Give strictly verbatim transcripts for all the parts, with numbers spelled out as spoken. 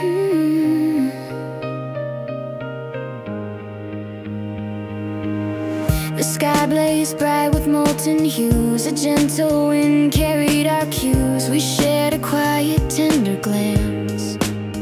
Mm. The sky blazed bright with molten hues. A gentle wind carried our cues. We shared a quiet, tender glance.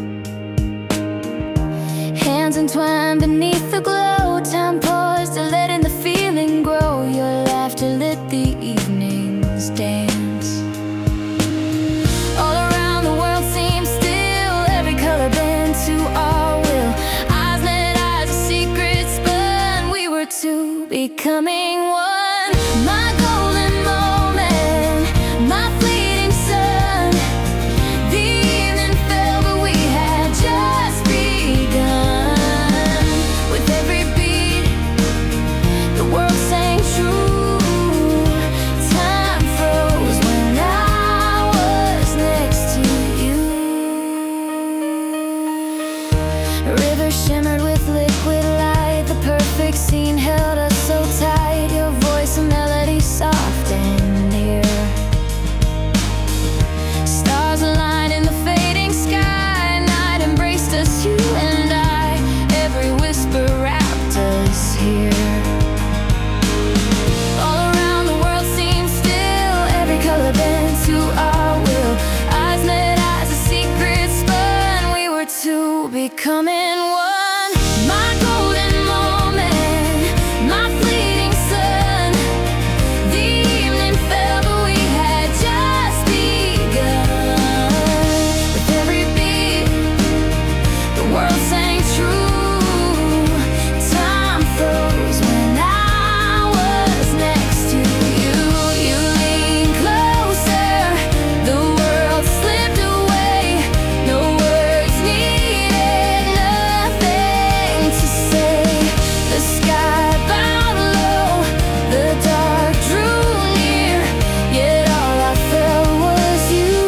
Hands entwined beneath the glow. Time paused to let in the feeling grow. Your laughter lit the evening's dance. All around the world seemed still. Every color bent to our will. Eyes met eyes, a secret spun. We were two, becoming one. My golden moment, my fleeting sun. The evening fell, but we had just begun. With every beat, the world sang true. Time froze when I was next to you. A river shimmered with liquid light. The perfect scene held us so tight. Your voice a melody soft and near. Stars aligned in the fading sky. Night embraced us, you and I. Every whisper wrapped us here. All around the world seemed still. Every color bent to our will. Eyes met eyes, a secret spun. We were two, becoming one. My golden moment, my fleeting sun. The evening fell, but we had just begun. With every beat, the world sang true. Time froze when I was next to you. You leaned closer, the world slipped away. No words needed, nothing to say. The sky bowed low, the dark drew near. Yet all I felt was you,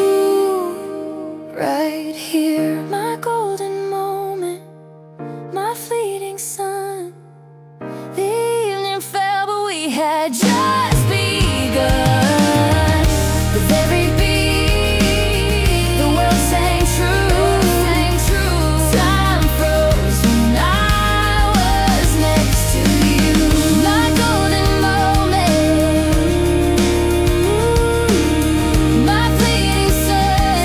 right here. My golden moment, my fleeting sun. The evening fell, but we had just begun. With every beat, the world sang true. Time froze when I was next to you. My golden moment, my fleeting sun.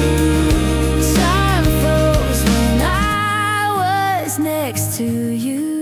Time froze when I was next to you.